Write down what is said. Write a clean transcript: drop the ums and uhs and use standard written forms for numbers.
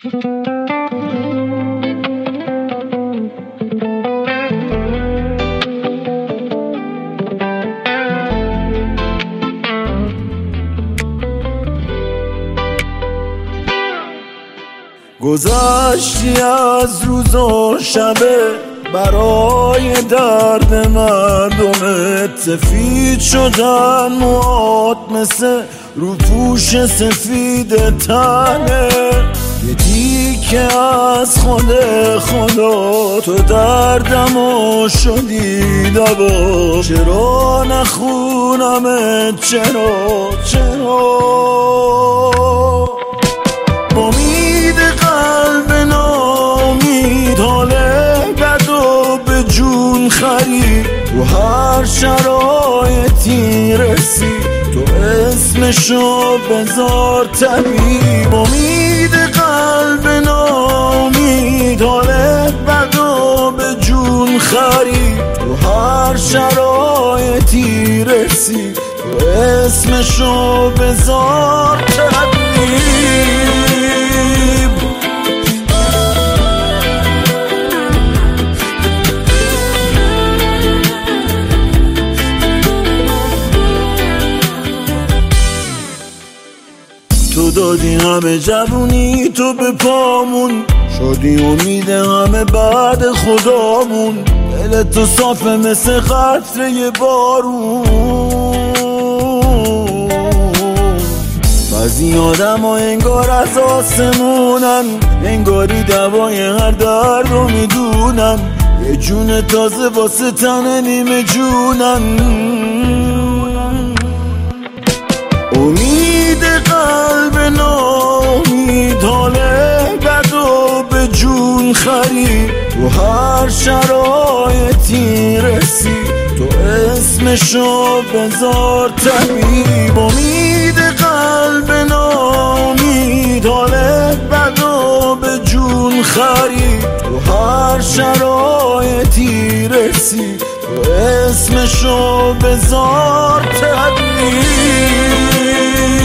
گذشتی از روز و شبه برای درد مردمت، سفید شدن موهات مثل رو پوش سفید تنه، یه دیگه از خود خدا تو دردمو شدی دوا. چرا نخونمت چرا امید قلب نامید حاله بد و به جون خرید، تو هر شرایطی رسید تو اسمشو بذار طبیب. امید قلب نامید حاله بد و به جون خرید، تو هر شرایطی رسید تو اسمشو بذار طبیب. تو دادی همه جوونی تو به پامون، شدی امید همه بعد خدامون. دل تو صافه مثل قطره بارون، بعضی آدم ها انگار از آسمونن، انگاری دوای هر درد رو میدونن، یه جون تازه واسه تن نیمه جونن. امید قلب نامید حاله بد و به جون خرید، تو هر شرایطی رسید تو اسمشو بذار طبیب. امید قلب نامید حاله بد و به جون خرید، تو هر شرایطی رسید تو اسمشو بذار طبیب.